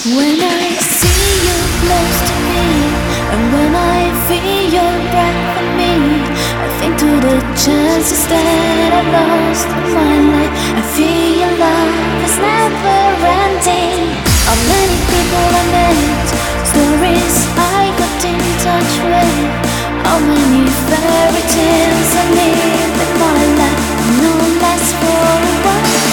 When I see you close to me, and when I feel your breath on me, I think to the chances that I've lost in my life. I feel your love is never ending. How many people I met, stories I got in touch with, how many fairy tales I live in my life, no less for a while.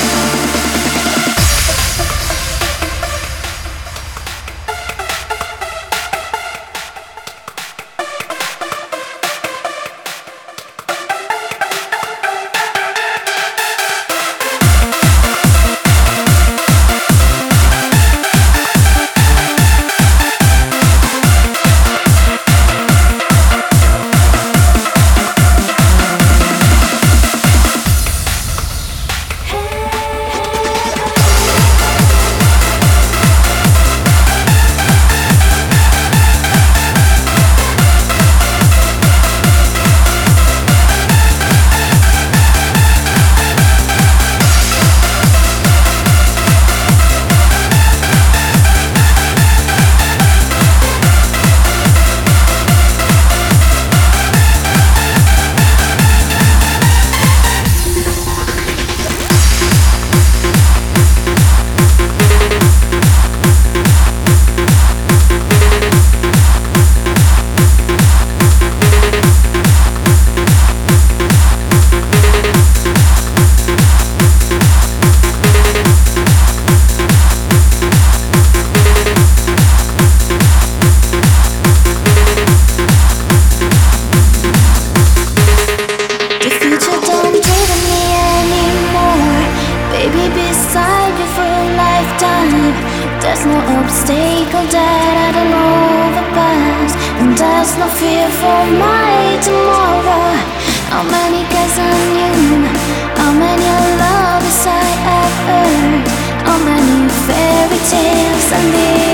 There's no obstacle that I don't overpass, and there's no fear for my tomorrow. How many guys I knew, how many lovers I have heard, how many fairy tales I live.